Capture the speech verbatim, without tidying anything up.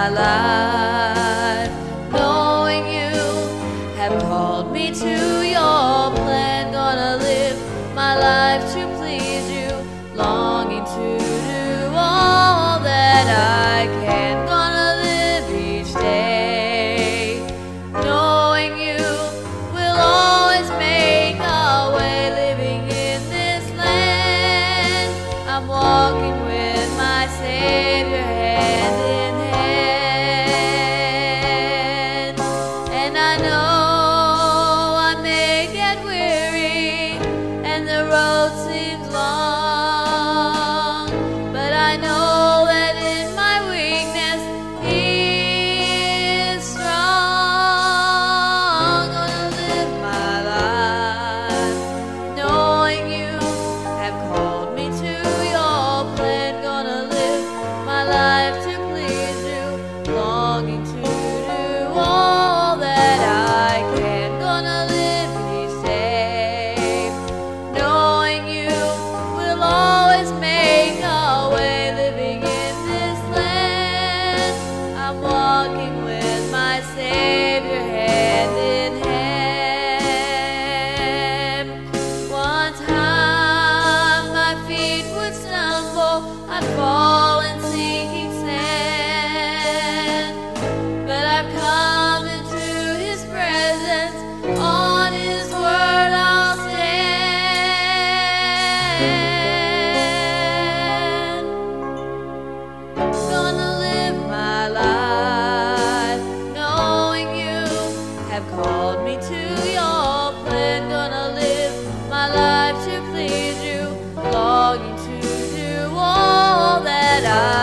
my life, knowing you have called me to your plan. Gonna live my life to please you, longing to do all that I can. Gonna live each day, knowing you will always make a way. Living in this land, I'm walking with my Savior hand in hand. And I know I may get weary and the road seems long, but I know that in my weakness He is strong. Gonna live my life, knowing you have called me to your plan. Gonna live my life to please you, longing to do all that I can. Gonna live each day, knowing you will always make a way. Living in this land, I'm walking with my Savior hand in hand. One time my feet would stumble, I'd fall in sinking sand, but I've come into His presence, on His word I'll stand. Gonna live my life, knowing you have called me to your plan. Gonna live my life to please you, longing to do all that I